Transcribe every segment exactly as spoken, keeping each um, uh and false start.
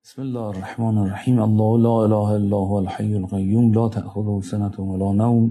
بسم الله الرحمن الرحیم. الله لا اله الا هو الحی القیوم لا تأخذه سنة ولا نوم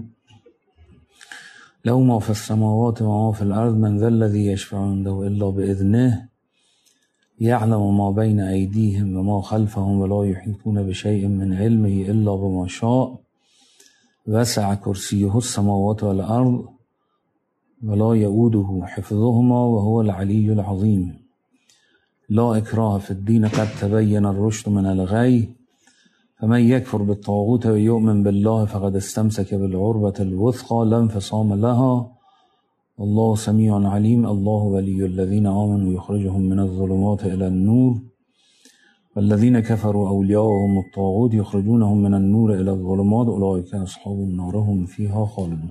له ما في السماوات وما في الارض من ذا الذي يشفع عنده الا باذنه يعلم ما بين ايديهم وما خلفهم ولا يحيطون بشيء من علمه الا بما شاء وسع كرسيه السماوات والارض ولا يؤوده حفظهما وهو العلي العظيم. لا اکراه فی الدین قد تبین الرشد من الغی فمن یکفر بالطاغوت و یؤمن بالله فقد استمسک بالعروة الوثقى لا انفصام لها الله سمیع علیم. الله ولی الذین آمنوا یخرجهم من الظلمات الى النور والذین کفروا اولیاءهم الطاغوت یخرجونهم من النور الى الظلمات اولئک اصحاب النار هم فیها خالدون.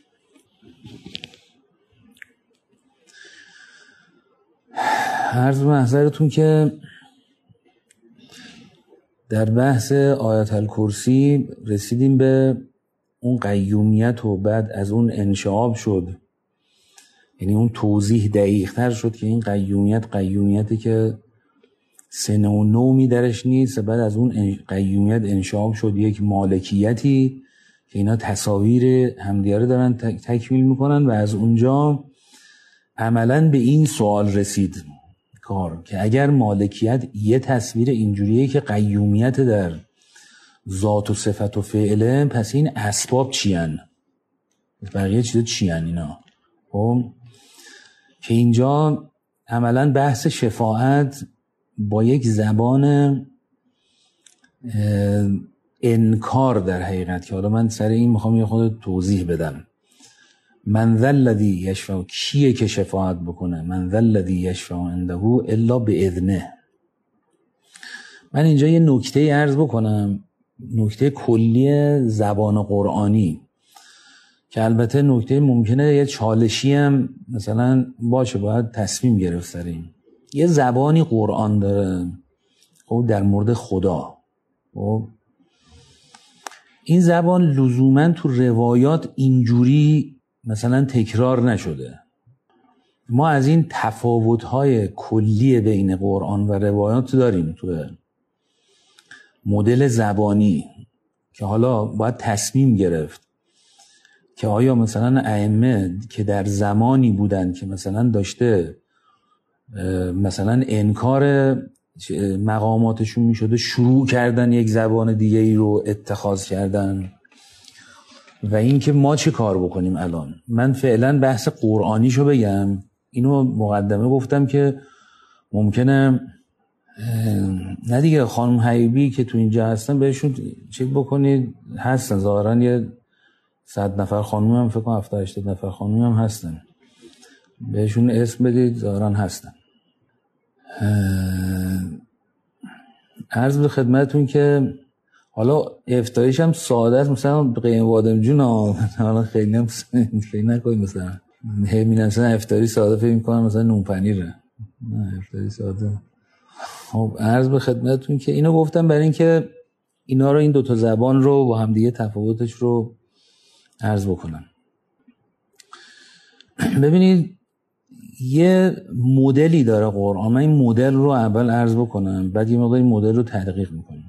عرض محضرتون که در بحث آیت الکرسی رسیدیم به اون قیومیت و بعد از اون انشعاب شد، یعنی اون توضیح دقیق تر شد که این قیومیت قیومیتی که سن و نومی درش نیست، بعد از اون قیومیت انشعاب شد یک مالکیتی که اینا تصاویر همدیگه دارن تکمیل میکنن و از اونجا عملاً به این سوال رسید کار که اگر مالکیت یه تصویر اینجوریه که قیومیت در ذات و صفت و فعله، پس این اسباب چی هن؟ بقیه چیزا چی هن اینا؟ خب که اینجا عملاً بحث شفاعت با یک زبان انکار در حقیقت که حالا من سر این میخوام یه خود توضیح بدم. من ذا الذی یشفع، کیه که شفاعت بکنه؟ من ذا الذی یشفع عنده الا باذنه. من اینجا یه نکته عرض بکنم، نکته کلی زبان قرآنی که البته نکته ممکنه یه چالشی هم مثلا باشه، باید تصمیم گرفت سریم. یه زبانی قرآن داره خب در مورد خدا، خب این زبان لزوما تو روایات اینجوری مثلا تکرار نشده. ما از این تفاوت‌های کلی بین قرآن و روایات داریم تو مدل زبانی که حالا باید تصمیم گرفت که آیا مثلا ائمه که در زمانی بودن که مثلا داشته مثلا انکار مقاماتشون میشده شروع کردن یک زبان دیگه ای رو اتخاذ کردن، و این که ما چه کار بکنیم الان. من فعلا بحث قرآنیشو بگم، اینو مقدمه گفتم که ممکنه نه دیگه خانم حبیبی که تو اینجا هستن بهشون چک بکنید، هستن ظاهرا یه صد نفر خانوم هم فکر کنم هفتاد هشتاد نفر خانوم هم هستن، بهشون اسم بدید ظاهرا هستن. عرض به خدمتون که حالا افتایش هم ساده است، مثلا قیم وادم جون حالا خیلی هم خیلی نکنید مثلا هی می نویسن افتاری ساده فکر می‌کنم مثلا نون پنیره، نه افتاری ساده. خب عرض به خدمتتون که اینو گفتم برای اینکه اینا رو این دوتا زبان رو با هم دیگه تفاوتش رو عرض بکنم. ببینید یه مدلی داره قرآن، من این مدل رو اول عرض بکنم بعد یه مقدار این مدل رو تدقیق میکنم.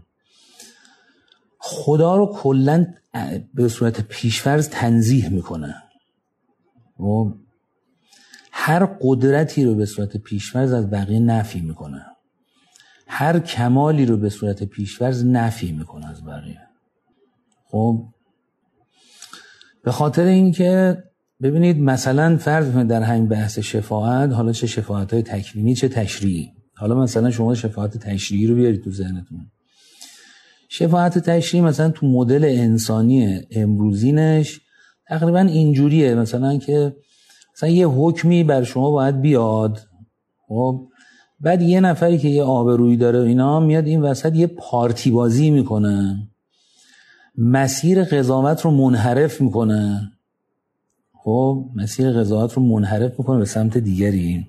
خدا رو کلاً به صورت پیشفرض تنزیه میکنه و هر قدرتی رو به صورت پیشفرض از بقیه نفی میکنه، هر کمالی رو به صورت پیشفرض نفی میکنه از بقیه. خب به خاطر اینکه ببینید مثلا فرض کنید در همین بحث شفاعت، حالا چه شفاعت‌های تکوینی چه تشریعی، حالا مثلا شما شفاعت تشریعی رو بیارید تو ذهنتون. شفاعت تشریعی مثلا تو مدل انسانی امروزینش تقریبا اینجوریه، مثلا که مثلا یه حکمی بر شما باید بیاد، خب بعد یه نفری که یه آبرویی داره اینا میاد این وسط یه پارتی بازی میکنه، مسیر قضاوت رو منحرف میکنه، خب مسیر قضاوت رو منحرف میکنه به سمت دیگری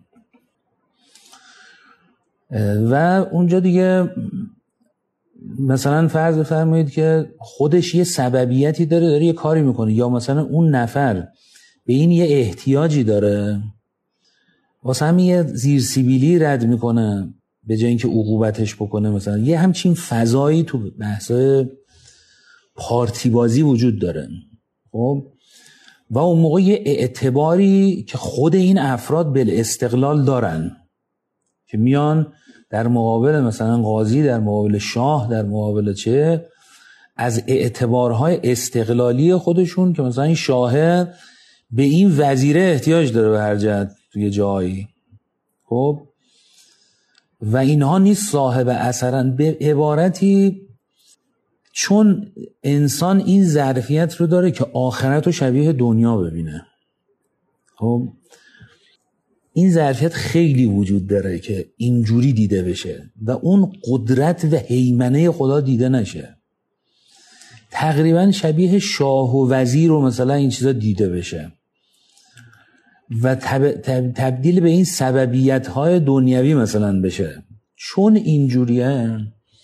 و اونجا دیگه مثلا فرض بفرمایید که خودش یه سببیتی داره داره یه کاری میکنه، یا مثلا اون نفر به این یه احتیاجی داره واسه همین یه زیر سیبیلی رد میکنه به جای اینکه عقوبتش بکنه. مثلا یه همچین فضایی تو بحثای پارتی بازی وجود داره. خب و اون موقع یه اعتباری که خود این افراد به استقلال دارن که میان در مقابل مثلا قاضی، در مقابل شاه، در مقابل چه، از اعتبارهای استقلالی خودشون که مثلا این شاه به این وزیره احتیاج داره به هر جهت توی جایی، خب و اینها نیست صاحب اثرن. به عبارتی چون انسان این ظرفیت رو داره که آخرت رو شبیه دنیا ببینه، خب این ظرفیت خیلی وجود داره که اینجوری دیده بشه و اون قدرت و هیمنه خدا دیده نشه. تقریبا شبیه شاه و وزیر رو مثلا این چیزا دیده بشه و تب... تب... تبدیل به این سببیت های دنیوی مثلا بشه. چون اینجوریه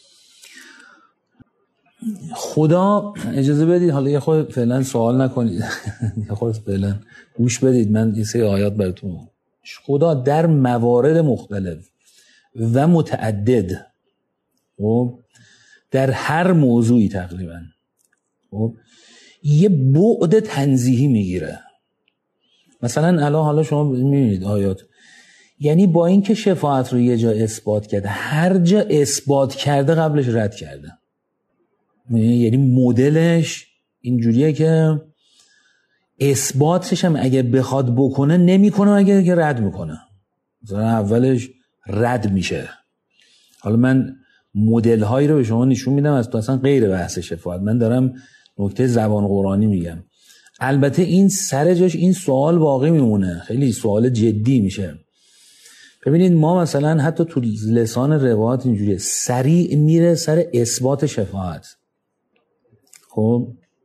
خدا، اجازه بدید حالا یه خود فعلا سوال نکنید یه خود فعلا گوش بدید، من یه سری آیات براتون. خدا در موارد مختلف و متعدد و در هر موضوعی تقریبا خب یه بعد تنزیهی میگیره. مثلا الان حالا شما میبینید آیات، یعنی با اینکه شفاعت رو یه جا اثبات کرده، هر جا اثبات کرده قبلش رد کرده. یعنی مدلش اینجوریه که اثباتش هم اگه بخواد بکنه نمیکنه، اگه که رد میکنه. مثلا اولش رد میشه. حالا من مدل هایی رو به شما نشون میدم از تو اصلا غیر بحث شفاعت، من دارم نکته زبان قرآنی میگم. البته این سر جاش این سوال باقی میمونه، خیلی سوال جدی میشه. ببینید ما مثلا حتی تو لسان روایات اینجوریه، سریع میره سر اثبات شفاعت، خب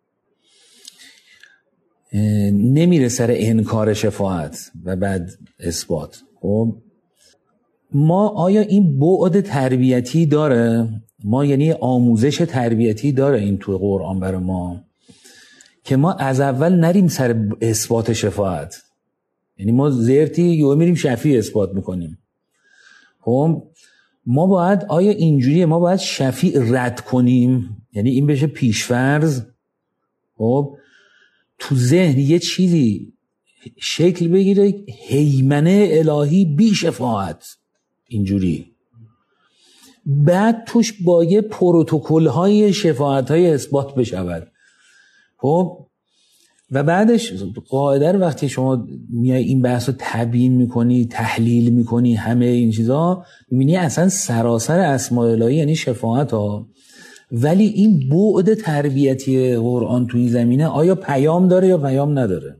نمیره سر انکار شفاعت و بعد اثبات. خب ما آیا این بعد تربیتی داره؟ ما یعنی آموزش تربیتی داره این تو قرآن برای ما که ما از اول نریم سر اثبات شفاعت؟ یعنی ما زرتی یهو میریم شفیع اثبات میکنیم. خب ما باید آیا اینجوریه ما باید شفیع رد کنیم؟ یعنی این بشه پیشفرض. خب تو ذهن یه چیزی شکل بگیره، هیمنه الهی بی شفاعت، اینجوری بعد توش با یه پروتکل های شفاعت های اثبات بشود. خب و بعدش قاعده رو وقتی شما میای این بحث رو تبیین میکنی، تحلیل میکنی، همه این چیزا میبینی اصلا سراسر اسماء الهی یعنی شفاعت ها. ولی این بعد تربیتی قرآن تو این زمینه آیا پیام داره یا پیام نداره؟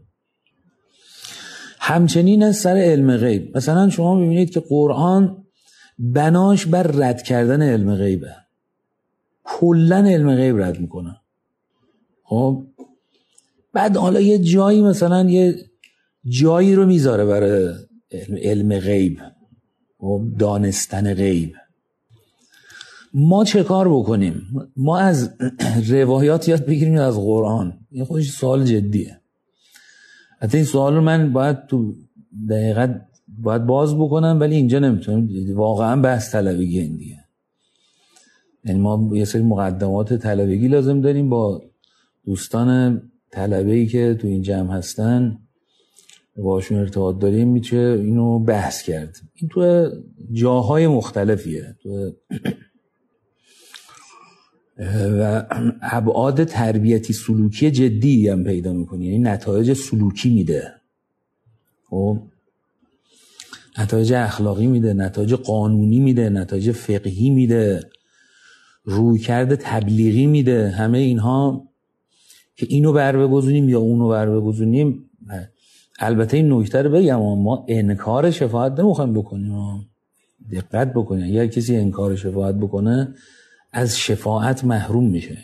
همچنین از سر علم غیب. مثلا شما میبینید که قرآن بناش بر رد کردن علم غیبه، کلن علم غیب رد میکنه. خب بعد حالا یه جایی مثلا یه جایی رو میذاره برای علم غیب و دانستن غیب. ما چه کار بکنیم؟ ما از روایات یاد بگیریم از قرآن؟ این خودش سوال جدیه. حتی این سوال رو من باید تو دقیقاً باید باز بکنم، ولی اینجا نمیتونم، واقعا بحث طلبگی این دیگه. یعنی ما یه سری مقدمات طلبگی لازم داریم، با دوستان طلبه‌ای که تو این جمع هستن باشون ارتباط داریم میشه اینو بحث کرد. این تو جاهای مختلفیه، تو و ابعاد تربیتی سلوکی جدی هم پیدا میکنی، یعنی نتایج سلوکی میده، خب نتایج اخلاقی میده، نتایج قانونی میده، نتایج فقهی میده، رویکرد تبلیغی میده. همه اینها که اینو بر بگذاریم یا اونو بر بگذاریم. البته این نکته رو بگم، ما انکار شفاعت نمیخوایم بکنیم، دقت بکنیم. اگر کسی انکار شفاعت بکنه از شفاعت محروم میشه.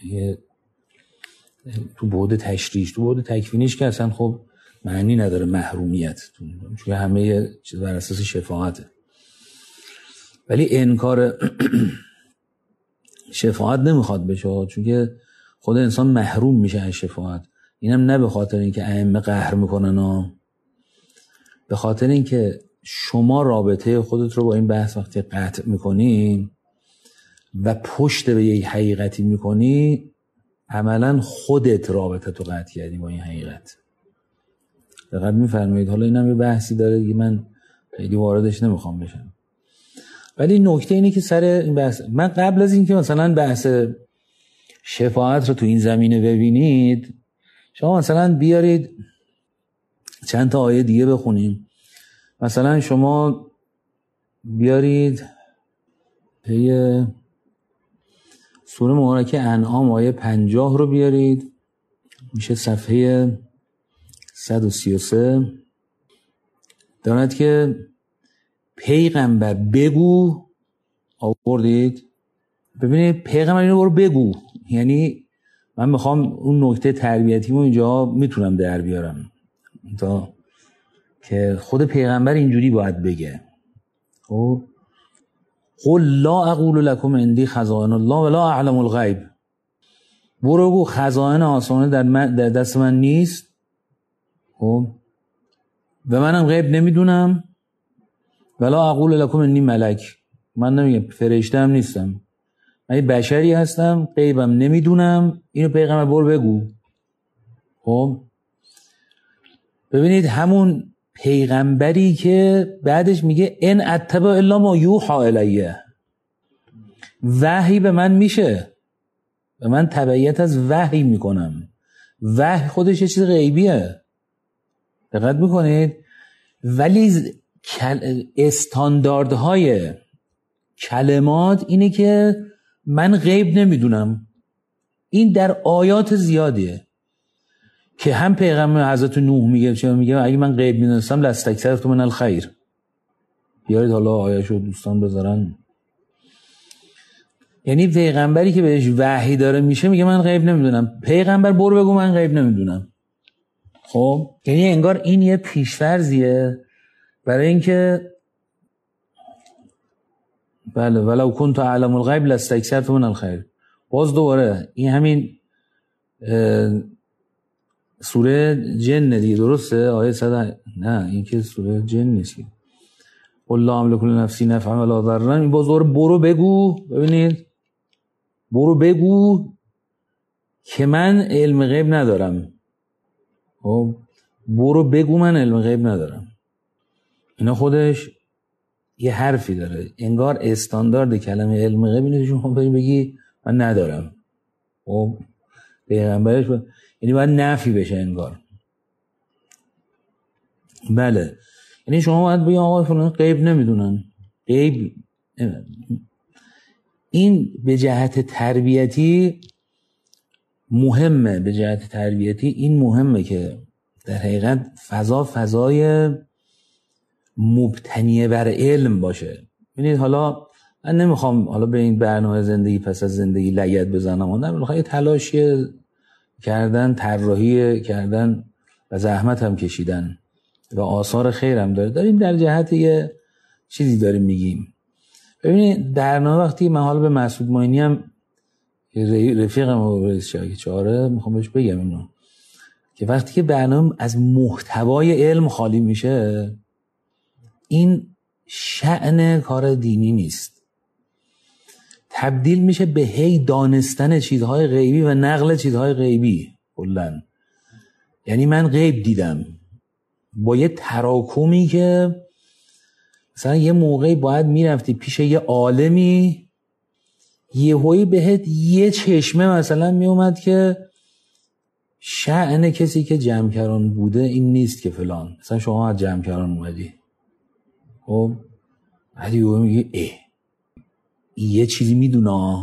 تو بعد تشریعش، تو بعد تکوینیش که اصلا خب معنی نداره محرومیت، چون همه چیز بر اساس شفاعته. ولی انکار شفاعت نمیخواد بشه، چون که خود انسان محروم میشه از شفاعت. اینم نه به خاطر اینکه ائمه قهر میکنن، ها، به خاطر اینکه شما رابطه خودت رو با این بحث وقتی قطع میکنی و پشت به یک حقیقتی میکنی، عملا خودت رابطه تو قطع کردی با این حقیقت. دقیق میفرمایید. حالا اینم یه بحثی داره که من خیلی واردش نمیخوام بشم، ولی نکته اینه که سر این بحث، من قبل از اینکه مثلا بحث شفاعت رو تو این زمینه ببینید، شما مثلا بیارید چند تا آیه دیگه بخونیم. مثلا شما بیارید پی سوره مبارکه انعام آیه پنجاه رو بیارید، میشه صفحه صد و سی و سه. دارد که پیغمبر بگو، آوردید ببینید پیغمبر اینو برو بگو، یعنی من میخوام اون نکته تربیتیمو اینجا میتونم در بیارم تا که خود پیغمبر اینجوری باید بگه. خب قل لا اقول لكم عندي خزائن الله ولا اعلم الغیب، برو گو خزائن آسمانه در, من در دست من نیست، خب و منم غیب نمیدونم، ولا اقول لكم انی ملک، من نمیگم فرشته هم نیستم، من بشری هستم، غیبم نمیدونم، اینو پیغمبر برو بگو. خب ببینید همون پیغمبری که بعدش میگه ان اتبع الا ما یوحى الیه، وحی به من میشه، به من تبعیت از وحی میکنم، وحی خودش یه چیز غیبیه، دقت میکنید. ولی استانداردهای کلمات اینه که من غیب نمیدونم. این در آیات زیادیه که هم پیغمبر حضرت نوح میگه چه میگه اگه من غیب میدونستم لاستکثرت من الخیر. بیارید حالا آیه‌شو دوستان بذارن. یعنی پیغمبری که بهش وحی داره میشه میگه من غیب نمیدونم، پیغمبر برو بگو من غیب نمیدونم. خب یعنی انگار این یه پیش‌فرضیه برای اینکه بله ولو كنت اعلم الغیب لاستکثرت من الخیر. باز دوباره این همین سوره جن دیگه، درسته؟ آیه صد. نه این که سوره جن نیست. قل لا املک لنفسی نفعا ولا ضرا. این باز دوباره برو بگو، ببینید برو بگو که من علم غیب ندارم. خب برو بگو من علم غیب ندارم. اینا خودش یه حرفی داره، انگار استاندارد کلمه علم غیب اینه که شما بگی من ندارم. خب پیغمبرش با... یعنی باید نفی بشه انگار. بله یعنی شما باید بگی آقا فلان غیب نمیدونن، غیب. این به جهت تربیتی مهمه، به جهت تربیتی این مهمه که در حقیقت فضا فضای مبتنی بر علم باشه. ببینید حالا من نمیخوام حالا به این برنامه زندگی پس از زندگی لگد بزنم، من میخوام یه تلاشی کردن، طراحی کردن و زحمت هم کشیدن و آثار خیر هم داره. داریم در جهت یه چیزی داریم میگیم. ببینید برنامه وقتی من حالا به مسعود معینی هم رفیقم و رئیس شاگرد چاره میخوام بهش بگم اینو که وقتی که برنامه از محتوای علم خالی میشه، این شأن کار دینی نیست، تبدیل میشه به هی دانستن چیزهای غیبی و نقل چیزهای غیبی کلاً. یعنی من غیب دیدم با یه تراکمی که مثلا یه موقعی باید میرفتی پیش یه عالمی، یه هایی بهت یه چشمه مثلا میومد که شأن کسی که جمع‌کران بوده این نیست که فلان، مثلا شما از جمع‌کران اومدی، خب بعد یه میگه اه یه چیزی میدونه،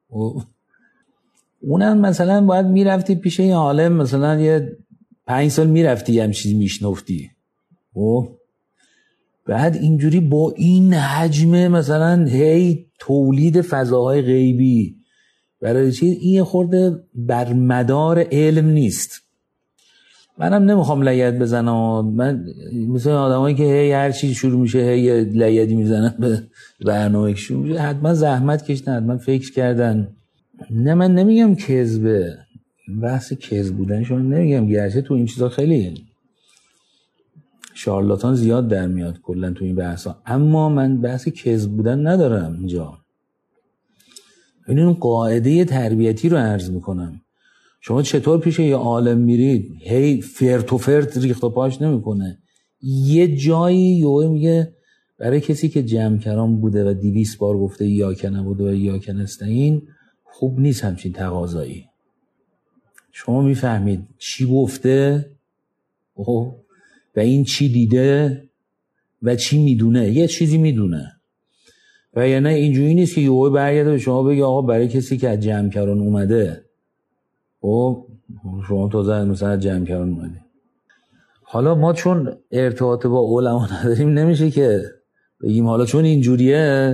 اونم مثلا باید میرفتی پیش یه عالم، مثلا یه پنج سال میرفتی یه هم چیزی میشنفتی، خب بعد اینجوری با این حجم مثلا هی تولید فضاهای غیبی برای چیز، این خورده بر مدار علم نیست. منم نمیخوام لگد بزنم، من مثل آدمایی که هی هر چیز شروع میشه هی لگدی میزنن به برنامه شروع میشه، حتما زحمت کشیدن، حتما فکر کردن. نه من نمیگم کذبه، بحث کذب بودن شما نمیگم، گرچه تو این چیزا خیلی شارلاتان زیاد در میاد کلا تو این بحثا، اما من بحث کذب بودن ندارم اینجا. این قاعده تربیتی رو عرض میکنم. شما چطور پیش یه عالم میرید هی فرت و فرت ریخت و پاش نمیکنه، یه جایی یهو میگه برای کسی که جمع کرام بوده و دویست بار گفته یا که نبوده و یا که نستعین، خوب نیست همچین تقاضایی. شما میفهمید چی گفته و این چی دیده و چی میدونه، یه چیزی میدونه. و یا نه اینجوری نیست که یهو برگرده به شما بگه آقا برای کسی که از جمع کران اومده و شما تازه مثلا جمع کران اومده. حالا ما چون ارتباط با علما نداریم نمیشه که بگیم حالا چون اینجوریه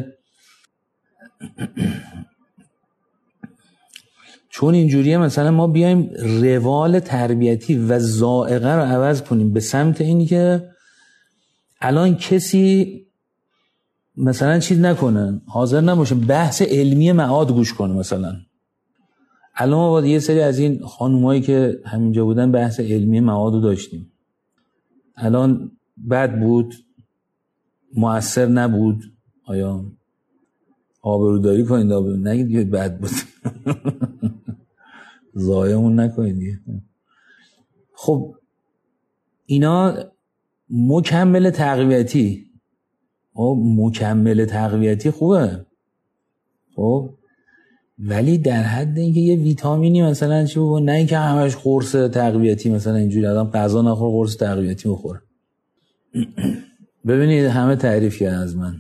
چون اینجوریه مثلا ما بیایم روال تربیتی و ذائقه رو عوض کنیم به سمت اینی که الان کسی مثلا چیز نکنه، حاضر نباشه بحث علمی معاد گوش کنه. مثلا الان ما با یه سری از این خانومایی که همینجا بودن بحث علمی معاد رو داشتیم. الان بد بود، مؤثر نبود، آیا آبروداری کنید؟ نگید که بد بود ضایعمون نکنید دیگه. خب اینا مکمل تقویتی، خب مکمل تقویتی خوبه، خب ولی در حد اینکه یه ویتامینی مثلا چی بگو، نه اینکه همش قرص تقویتی مثلا اینجوری آدم غذا نخور قرص تقویتی بخوره. ببینید همه تعریف کردن از من،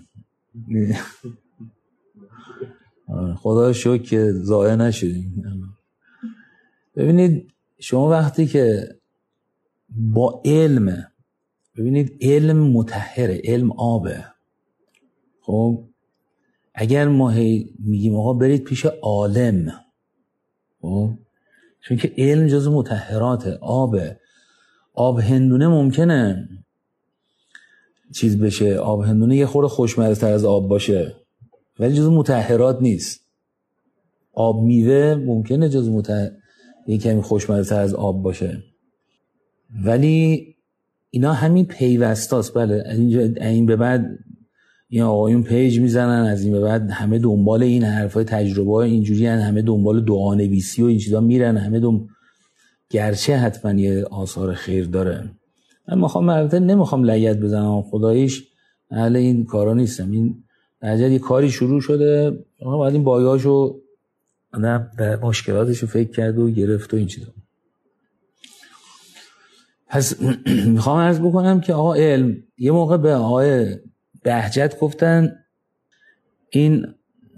خدا شکر که ضایع نشدیم. ببینید شما وقتی که با علم، ببینید علم مطهره، علم آبه. خب اگر ما میگیم آقا برید پیش عالم، خب چون که علم جزو مطهراته، آبه. آب هندونه ممکنه چیز بشه، آب هندونه یه خورده خوشمزه‌تر از آب باشه ولی جزو مطهرات نیست. آب میوه ممکنه جزو مطهر یه کمی خوشمزه‌تر از آب باشه ولی اینا همین پیوستاست. بله اینجا این به بعد این آقایون پیج میزنن، از این به بعد همه دنبال این حرفای تجربه های اینجوری هن، همه دنبال دعانویسی و این چیزا میرن، همه دنبال، گرچه حتما یه آثار خیر داره. من میخوام البته نمیخوام لگد بزنم، خداییش اهل این کارا نیستم. این درجه یه کاری شروع شده، باید این بایاشو آدم به مشکلاتشو فکر کرد و گرفت و این چیزا. پس میخوام عرض بکنم که آقا علم، یه موقع به آقای بهجت گفتن این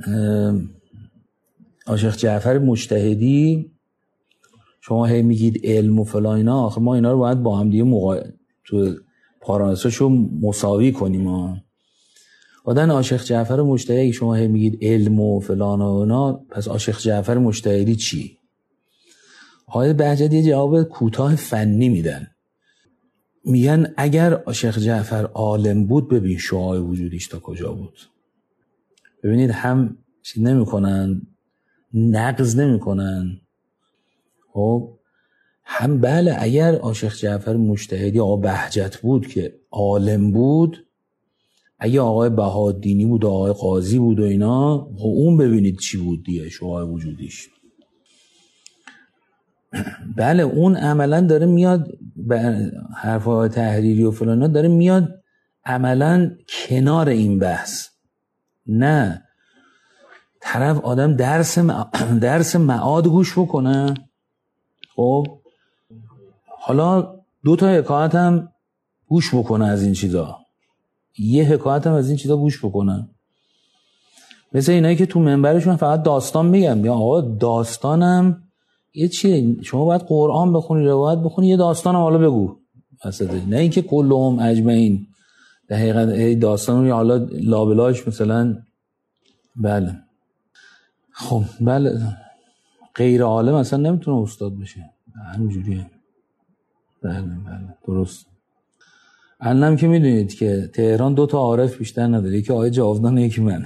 آشیخ جعفر مجتهدی شما هی میگید علم و فلان اینا، آخه ما اینا رو باید با هم دیگه مقا... تو پارامترشو مساوی کنیم. ها آدن آشیخ جعفر مجتهدی شما هی میگید علم و فلان و اینا، پس آشیخ جعفر مجتهدی چی؟ آقای بهجت یه جواب کوتاه فنی میدن، میگن اگر آشیخ جعفر عالم بود ببین شعاع وجودیش تا کجا بود. ببینید هم چیز نمی کنن، نقض نمی کنن. خب هم بله اگر آشیخ جعفر مجتهدی آقا بهجت بود که عالم بود، اگه آقای بهادینی بود و آقای قاضی بود و اینا، خب اون ببینید چی بود دیگه شعاع وجودیش. بله اون عملا داره میاد به حرفای تحریری و فلانا داره میاد عملا کنار این بحث. نه طرف آدم درس م... درس معاد گوش بکنه. خب حالا دو تا حکایت هم گوش بکنه از این چیزا، یه حکایت هم از این چیزا گوش بکنه. مثل اینایی که تو منبرشون فقط داستان میگن، یا آقا داستانم یه چیه، شما باید قرآن بخونی، روایت بخونی، یه داستان هم حالا بگو اصلا، نه اینکه کلهم اجمعین دقیقاً داستان رو حالا لابلاش مثلا. بله خب بله غیر عالم اصلا نمیتونه استاد بشه، همینجوریه. بله بله درست. الانم که میدونید که تهران دو تا عارف بیشتر نداره، یکی آقای جاودان یکی من.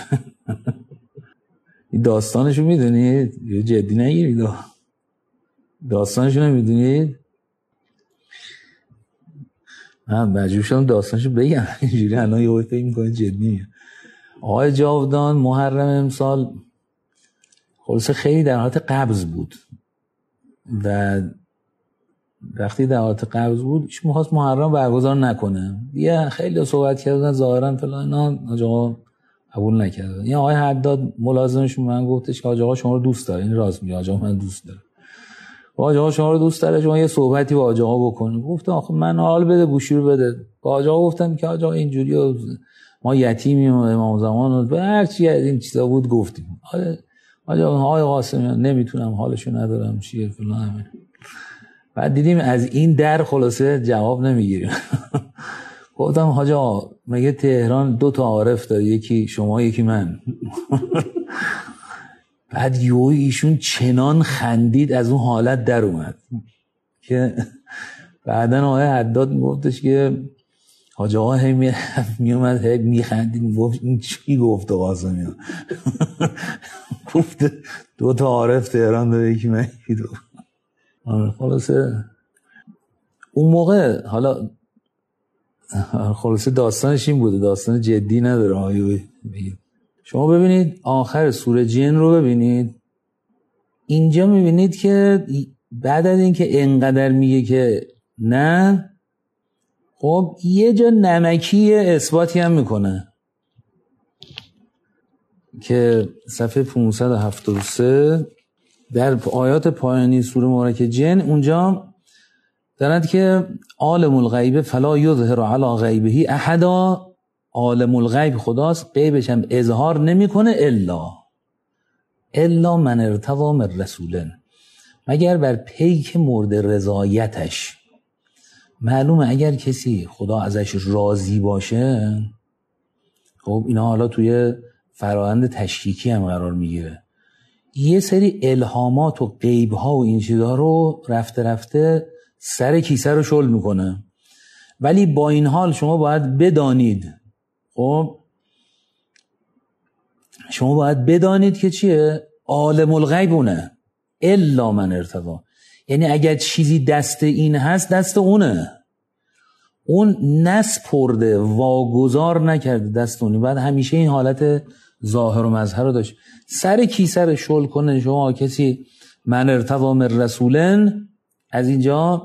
این داستانشو میدونید؟ یه جدی نگیرید، داستانشو نمیدونید؟ من مجبور شدم داستانشو بگم اینجوری الان یهو فکر می‌کنه جدیه. آقای جاودان محرم امسال خلاصه خیلی در حالت قبض بود و وقتی در حالت قبض بود ایش می‌خواست محرم برگزار نکنه دیگه. خیلی صحبت کردن ظاهرا فلان اینا، حاج آقا قبول نکردن. این آقای حداد ملازمشون من گفتش که حاج آقا شما رو دوست داره. این راست میگه، حاج آقا من دوست دارم. حاج آقا شما رو دوست داره، شما یه صحبتی با حاج آقا بکنید. گفتم آخه من حال بده گوشی رو بده. با حاج آقا گفتم که حاج آقا اینجوری ما یتیمیم و امام زمان و هر چی از این چیزا بود گفتیم. حاج آقا آقای قاسمی نمیتونم حالشو ندارم چیه فلان همین. بعد دیدیم از این در خلاصه جواب نمیگیریم. گفتم حاج آقا مگه تهران دو تا عارف داره، یکی شما یکی من. بعد یهو ایشون چنان خندید از اون حالت در اومد که بعدن آقای حداد میگفتش که حاج آقا هی میومد هی میخندید میگفت این چی گفت قاسمی؟ گفت دو تا عارف تهران داره یکی من یکی دو. خلاصه اون موقع حالا خلاصه داستانش این بوده، داستان جدی نداره. آیوی شما ببینید آخر سوره جن رو ببینید، اینجا میبینید که بعد از این که انقدر میگه که نه، خب یه جا نمکی اثباتی هم میکنه که صفحه پانصد و هفتاد و سه در آیات پایانی سوره مبارکه جن اونجا دارد که عالم الغیب فلا یظهر علی غیبه احدا. عالم الغیب خداست، غیبش هم اظهار نمیکنه الا الا من ارتضی من رسول، مگر بر پیک مورد رضایتش. معلومه اگر کسی خدا ازش راضی باشه، خب اینا حالا توی فرآیند تشکیکی هم قرار میگیره، یه سری الهامات و غیب‌ها و این چیزها رو رفته رفته سر کیسه رو شل میکنه. ولی با این حال شما باید بدانید، خب شما باید بدانید که چیه؟ عالم الغیب اونه، الا من ارتضی. یعنی اگر چیزی دست این هست دست اونه، اون نسپرده واگذار نکرده دست اونی. بعد همیشه این حالت ظاهر و مظهر رو داشت. سر کیسه رو شل کنه شما کسی من ارتضی من رسولن. از اینجا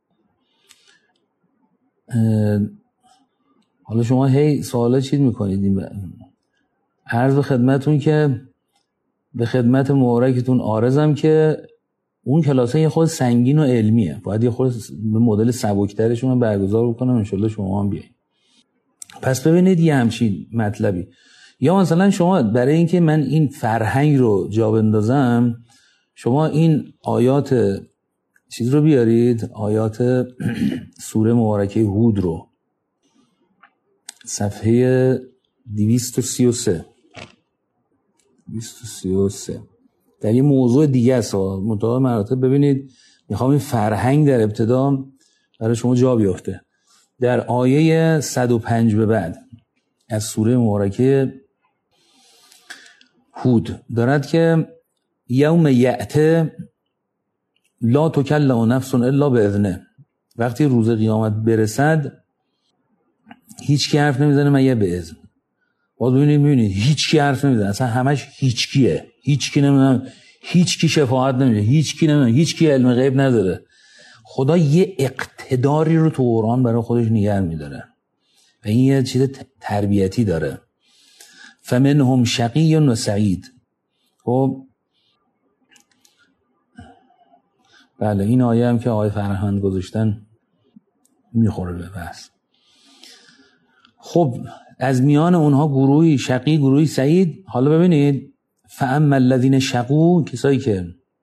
حالا شما هی سوالا چیز میکنید. عرض به خدمتون که به خدمت مبارکتون عارضم که اون کلاسه یه خود سنگین و علمیه، باید یه خود به مدل سبکترش من برگزار بکنم انشالله شما هم بیایید. پس ببینید یه همچین مطلبی، یا مثلا شما برای اینکه من این فرهنگ رو جا بندازم، شما این آیات چیز رو بیارید، آیات سوره مبارکه هود رو، صفحه دویست و سی و سه دویست و سی و سه در یه موضوع دیگه است مطابق مراتب. ببینید میخوام این فرهنگ در ابتدا برای شما جا بیفته. در آیه صد و پنج به بعد از سوره مبارکه هود دارد که یوم یأته لا تکلم نفس الا باذنه، وقتی روز قیامت برسد هیچ کی حرف نمیزنه مگر به اذن. باز ببینید میبینید هیچ کی حرف نمیزنه، اصلا همش هیچ کیه، هیچ کی نمیدونم، هیچ کی شفاعت نمیده، هیچ کی نمیدونم، هیچ کی علم غیب نداره. خدا یه اقتداری رو تو قرآن برای خودش نگه میداره و این یه چیز تربیتی داره. فمنهم شقی و سعید. خب بله این آیه هم که آیه فرهند گذاشتن میخوره به بحث. خب از میان اونها گروهی شقی گروهی سعید. حالا ببینید فاما الذین شقوا، کسایی که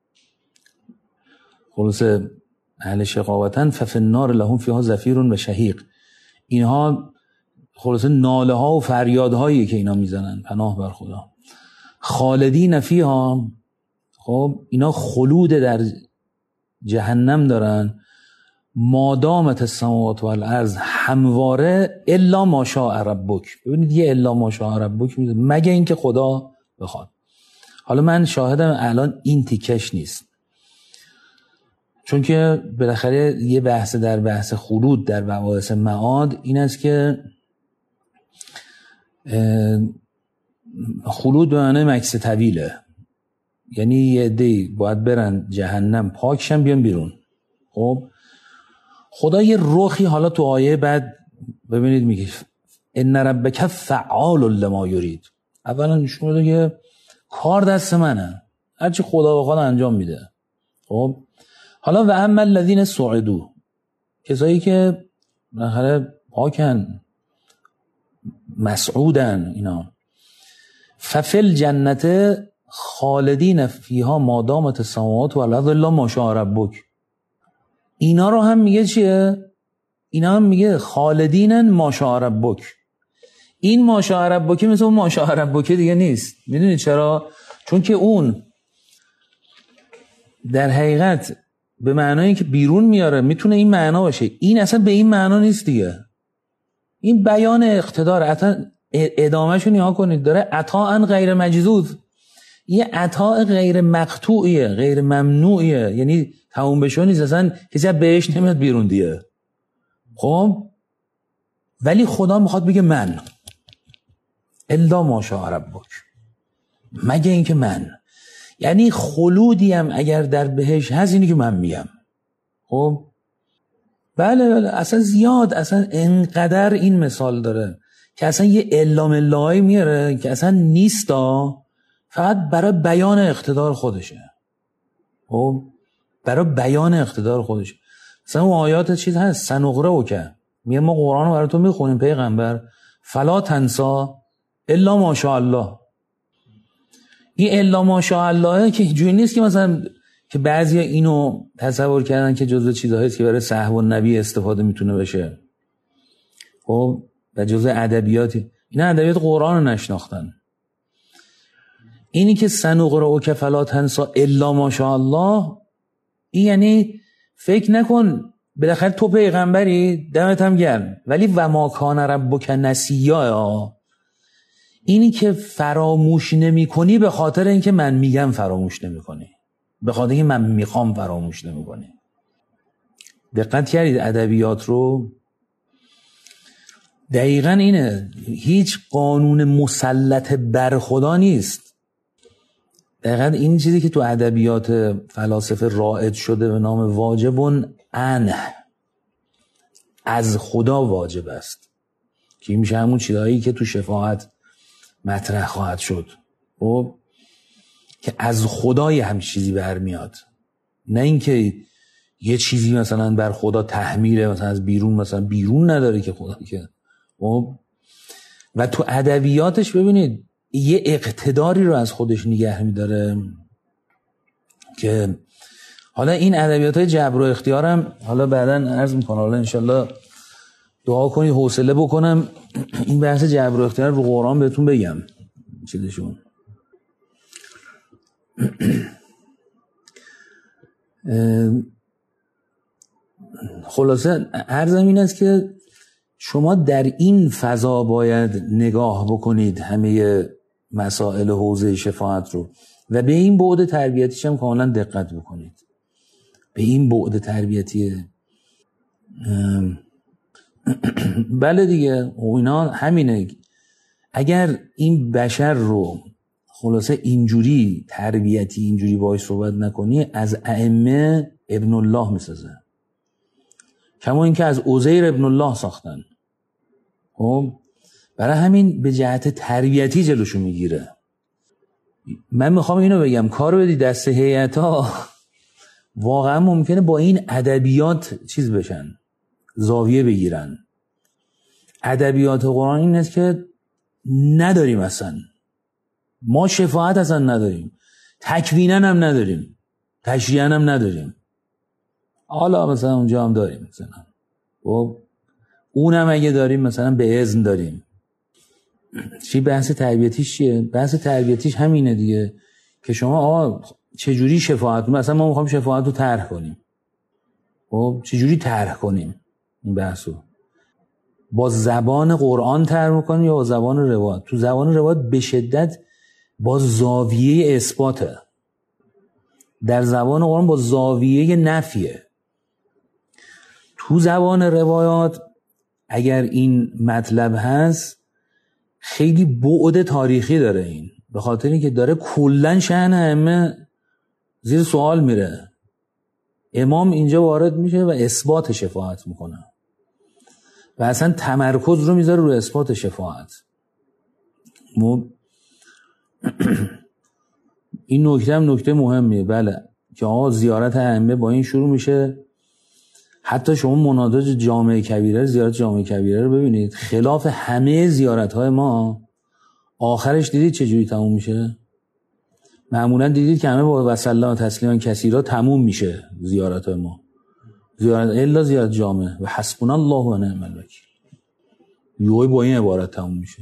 خلاصه اهل شقاوتن، ففی النار لهم فیها زفیر و شهیق. اینها خلاصه ناله ها و فریادهایی که اینا میزنن، پناه بر خدا. خالدین فیها، خب اینا خلود در جهنم دارن، مادامت السماوات و الارض، همواره الا ما شاء ربک. ببینید یه الا ما شاء ربک میذاره، مگه اینکه خدا بخواد. حالا من شاهدم الان این تیکش نیست، چون که بالاخره یه بحث در بحث خلود در مباحث معاد این است که خلود به معنی مکث طویله، یعنی یه عده‌ای باید برن جهنم پاکشن بیان بیرون. خب خدا یه رخی حالا تو آیه بعد ببینید میگه ان ربک فعال لما یرید. اولا نشون میده که کار دست منه، هرچی خدا بخواد انجام میده. خب حالا و اما الذین سعدوا، کسایی که بالاخره پاکن مسعودن، اینا ففی الجنت خالدین فیها ما دامت السماوات والارض الا ما شاء ربک. اینا رو هم میگه چیه؟ اینا هم میگه خالدین ما شاء ربک. این ما شاء ربک مثل اون ما شاء ربک دیگه نیست. میدونید چرا؟ چون که اون در حقیقت به معنایی که بیرون میاره میتونه این معنا باشه، این اصلا به این معنا نیست دیگه. این بیان اقتدار، اصلا ادامهشو نیا کنید، داره عطاء غیر مجذوذ، یه عطاء غیر مقطوعیه، غیر ممنوعیه، یعنی تموم بشو نیست، اصلا کسی بهش نمیاد بیرون دیگه. خب ولی خدا میخواد بگه من الا ما شاء ربک، مگه اینکه من، یعنی خلودی هم اگر در بهش هست اینی که من میگم. خب بله بله اصلا زیاد، اصلا انقدر این مثال داره که اصلا یه الا ملایی میاره که اصلا نیستا، فقط برای بیان اقتدار خودشه. خب برای بیان اقتدار خودشه. مثلا اون آیات چیز هست سنقرأ که میگه ما قرآن رو برای تو میخونیم پیغمبر، فلا تنسا الا ماشاء الله. این الا ماشاء الله که اینجوری نیست که مثلا که بعضی اینو تصور کردن که جزو چیزهایی است که برای صحب النبی استفاده میتونه بشه. خب و جزو ادبیاتی، اینا ادبیات قرآن رو نشناختن. اینی که سنقرأ که فلا تنسا الا ماشاء الله، این یعنی فکر نکن بالاخره تو پیغمبری دمت هم گرم ولی و ما کان ربک نسیا، اینی که فراموش نمی کنی به خاطر اینکه من میگم فراموش نمی کنی، به خاطر اینکه من میخوام فراموش نمی کنی. دقت کردید ادبیات رو؟ دقیقا اینه، هیچ قانون مسلط بر خدا نیست. دقیقا این چیزی که تو ادبیات فلاسفه رائج شده به نام واجبون انه، از خدا واجب است، که میشه همون چیزایی که تو شفاعت مطرح خواهد شد. خب که از خدای هم چیزی برمیاد، نه اینکه یه چیزی مثلا بر خدا تحمیله مثلا از بیرون، مثلا بیرون نداره که خدا که. خب و تو ادبیاتش ببینید یه اقتداری رو از خودش نگه میداره که حالا این ادبیات‌های جبر و اختیارم حالا بعداً عرض میکنم، حالا انشالله دعا کنید حوصله بکنم این بحث جبر و اختیار رو قرآن بهتون بگم چیزشون. خلاصه عرضم این است که شما در این فضا باید نگاه بکنید همه مسائل حوزه شفاعت رو و به این بعد تربیتیش هم کاملا دقت بکنید. به این بعد تربیتی بله دیگه اینا همینه. اگر این بشر رو خلاصه اینجوری تربیتی اینجوری باهاش صحبت نکنی، از ائمه ابن الله میسازه، کما اینکه از عزیر ابن الله ساختن. خب برای همین به جهت تربیتی جلوشو میگیره. من میخوام اینو بگم، کارو بدی دست هیئت‌ها واقعا ممکنه با این ادبیات چیز بشن، زاویه بگیرن. ادبیات قرآن این است که نداریم، اصلا ما شفاعت اصلا نداریم، تکوینن هم نداریم، تشریعن هم نداریم، حالا مثلا اونجا هم داریم مثلا، خب اونم اگه داریم مثلا به اذن داریم. چی بحث تربیتیش چیه؟ بحث تربیتیش همینه دیگه که شما آقا چجوری شفاعت، مثلا ما میخوام شفاعت رو طرح کنیم، خب چجوری طرح کنیم این بحثو؟ با زبان قرآن طرح میکنیم یا با زبان روایت؟ تو زبان روایت به شدت با زاویه اثباته، در زبان قرآن با زاویه نفیه. تو زبان روایات اگر این مطلب هست خیلی بعد تاریخی داره، این به خاطر اینکه داره کلن شأن ائمه زیر سوال میره. امام اینجا وارد میشه و اثبات شفاعت میکنه و اصلا تمرکز رو میذاره رو اثبات شفاعت. مب... این نکته هم نکته مهمیه. بله که آقا زیارت ائمه با این شروع میشه. حتی شما مناجات جامع کبیره، زیارت جامع کبیره رو ببینید، خلاف همه زیارت‌های ما آخرش دیدید چجوری تموم میشه؟ معمولا دیدید که همه با وصلی و تسلیما کثیرا تموم میشه زیارت ما. زیارت الا زیارت جامع و حسبنا الله و نعم الوکیل یهویی با این عبارت تموم میشه.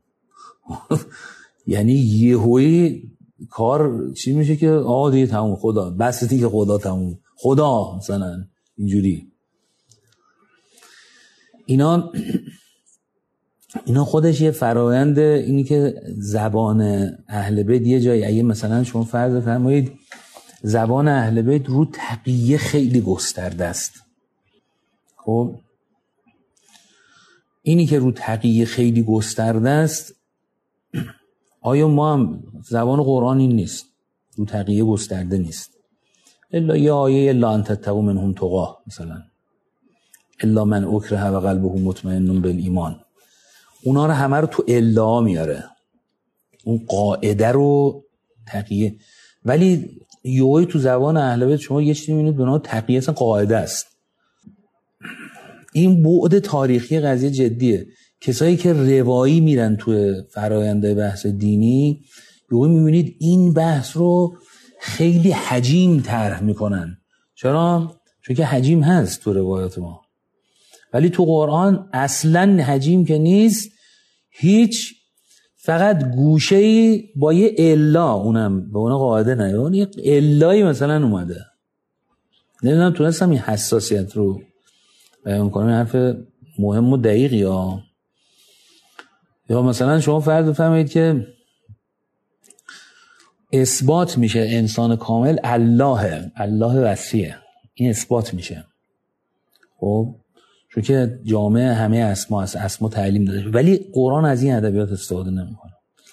یعنی یهویی کار چی میشه که آقا دیگه تموم، خدا بس دیگه، خدا تموم، خدا مثلا اینجوری. اینا اینا خودش یه فرایند، اینی که زبان اهل بیت یه جایی، اگه مثلا شما فرض فرمایید زبان اهل بیت رو تقیه خیلی گسترده است، خب اینی که رو تقیه خیلی گسترده است، آیا ما هم زبان قرآن این نیست؟ رو تقیه گسترده نیست. الا یه آیه الا ان تتقوا منهم تقاه، مثلا الا من اکره و قلبه مطمئن بالایمان، اونا رو همه رو تو الا میاره، اون قاعده رو تقیه. ولی یوی تو زبان اهل بیت شما یه چیزی میبینید به نام تقیه، اصلا قاعده است. این بعد تاریخی قضیه جدیه. کسایی که روایی میرن تو فراینده بحث دینی، یوی میبینید این بحث رو خیلی حجیم طرح میکنن. چرا؟ چون که حجیم هست تو روایات ما، ولی تو قرآن اصلا حجیم که نیست هیچ، فقط گوشه‌ای با یه الا، اونم به اون قاعده نه، اون یه الایی مثلا اومده. نمیدونم تونستم این حساسیت رو بیان کنم. حرف مهم و دقیقی ها. یا مثلا شما فرض بفرمایید که اثبات میشه انسان کامل الله، الله وسیعه، این اثبات میشه. خب چون که جامعه همه اسما هست، اسما تعلیم داده، ولی قرآن از این ادبیات استفاده نمیکنه.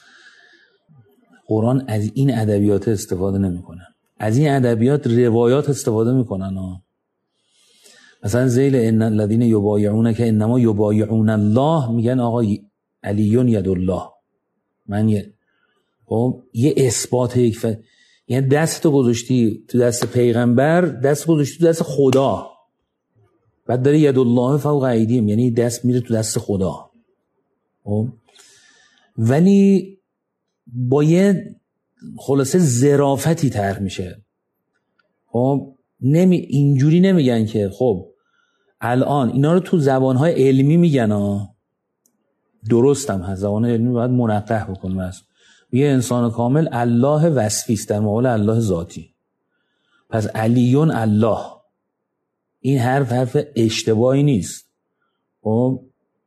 قرآن از این ادبیات استفاده نمیکنه. از این ادبیات روایات استفاده میکنن ها. مثلا ذیل ان الذين یبایعونک انما یبایعون الله، میگن آقا علیون ید الله، من یه خب یه اثبات، یک ف... یعنی دستو گذاشتی تو دست پیغمبر، دست گذاشتی تو دست خدا، بعد داره ید الله فوق ایدیهم، یعنی دست میره تو دست خدا. خب ولی با یه خلاصه ظرافتی طرح میشه. خب نمی اینجوری نمیگن که خب الان اینا رو تو زبانهای علمی میگن ها، درست هم هست، زبان علمی باید منقح بکنیم. از یه انسان کامل الله وصفی است در مقابل الله ذاتی. پس علیون الله، این حرف حرف اشتباهی نیست. خب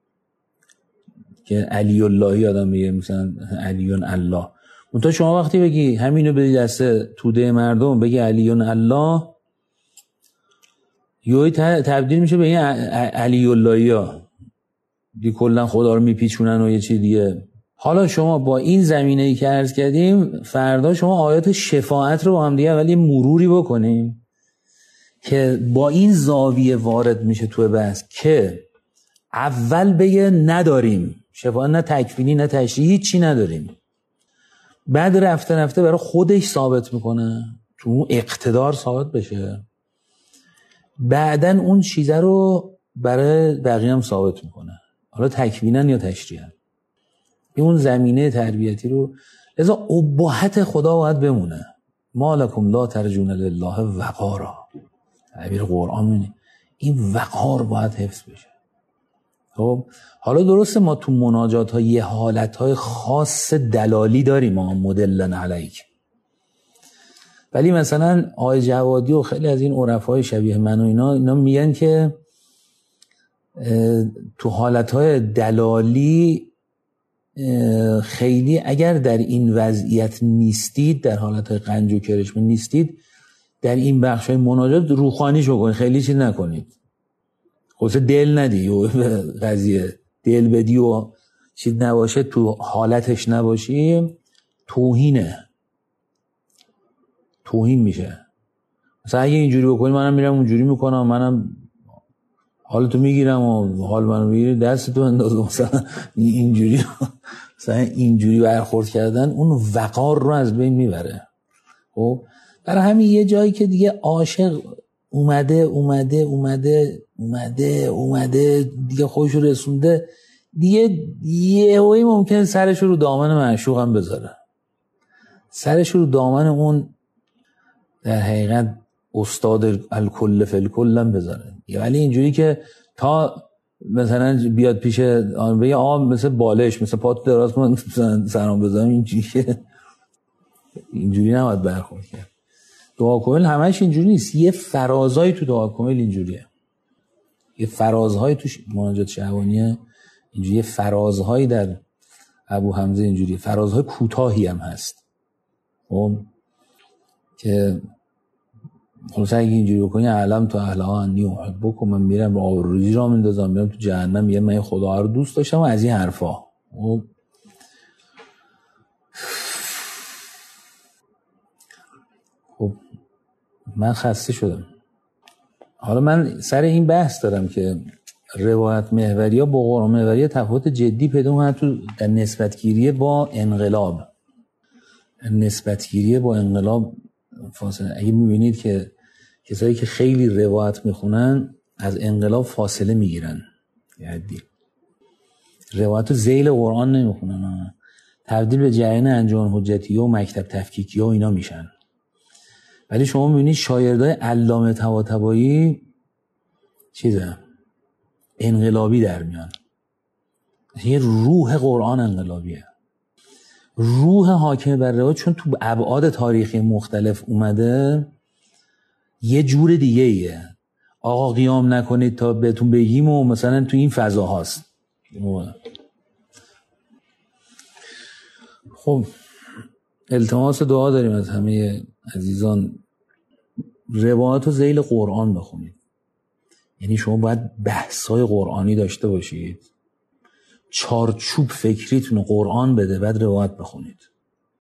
که علی الله آدم میگه مثلا علیون الله، منتها شما وقتی بگی همینو بدی دست توده مردم، بگی علیون الله، یوی تبدیل میشه به این علی اللهی ها دی، کلن خدا رو میپیچونن و یه چی دیگه. حالا شما با این زمینه‌ای که عرض کردیم، فردا شما آیات شفاعت رو با هم دیگه ولی مروری بکنیم که با این زاویه وارد میشه توی بحث که اول بگه نداریم شفاعت، نه تکفینی نه تشریحی، هیچی نداریم. بعد رفته رفته برای خودش ثابت میکنه، تو اون اقتدار ثابت بشه، بعدن اون چیزه رو برای بقیه هم ثابت میکنه، حالا تکوینن یا تشریحن. اون زمینه تربیتی رو، لذا اباحت خدا باید بمونه. ما لکم لا ترجون لله وقارا، تعبیر قرآن اینه، این وقار باید حفظ بشه. خب حالا درسته ما تو مناجات ها یه حالت های خاص دلالی داریم، ما مدلن علیک، ولی مثلا آقای جوادی و خیلی از این عرفای شبیه من و اینا اینا میگن که تو حالتهای دلالی خیلی اگر در این وضعیت نیستید، در حالتهای قنج و کرشمه نیستید، در این بخشای مناجات روخانیشو کنید، خیلی چیز نکنید، خلاصه دل ندی و قضیه دل بدی و چیز نباشه، تو حالتش نباشی، توهینه، توهین میشه. مثلا اگه اینجوری بکنی منم میرم اونجوری میکنم، منم حالتو میگیرم و حال منو میگیری دستتو انداز، مثلا اینجوری مثلا اینجوری برخورد کردن اون وقار رو از بین میبره. خب برای همین یه جایی که دیگه عاشق اومده اومده اومده اومده اومده دیگه خودش رو رسونده، دیگه یهویی ممکنه سرش رو دامن معشوق هم بذاره، سرش رو دامن اون در حقیقت استاد الکل فی الکل هم بذاره. ولی اینجوری که تا مثلا بیاد پیش آن بگه آقا مثل بالش مثل پات دراز کن سلام بزنم، اینجوری که اینجوری نباید برخورد کرد. دعا کامل همش اینجوری نیست، یه فرازهایی تو دعا کامل اینجوریه، یه فرازهایی تو مناجات شهوانیه اینجوری، یه فرازهایی در ابو حمزه اینجوری، فرازهای کوتاهی هم هست. خب که خلاصه اگه اینجوری بکنی علم تو اهلها انی احبک، من میرم به آبروریزی را میندازم، میرم تو جهنم، میگم من خدا رو دوست داشتم و از این حرفا. خب خب من خسته شدم. حالا من سر این بحث دارم که روایت محوریه با قرآن محوریه تفاوت جدی پیدا می‌کنه تو در نسبتگیری با انقلاب، نسبتگیری با انقلاب فاصله. اگه می‌بینید که کسایی که خیلی روایت میخونن از انقلاب فاصله میگیرن، یعنی روایت ذیل قرآن نمیخونن، تبدیل به جریان انجمن حجتیه و مکتب تفکیکیه و اینا میشن. ولی شما میبینید شاگردای علامه طباطبایی چیزه انقلابی در میان، یه روح قرآن انقلابیه، روح حاکم بر روایت، چون تو ابعاد تاریخی مختلف اومده یه جور دیگه ایه. آقا قیام نکنید تا بهتون بگیم و مثلا تو این فضا هاست. خب التماس دعا داریم از همه عزیزان، روایات و ذیل قرآن بخونید. یعنی شما باید بحث‌های قرآنی داشته باشید، چارچوب فکریتون قرآن بده، بعد روایت بخونید.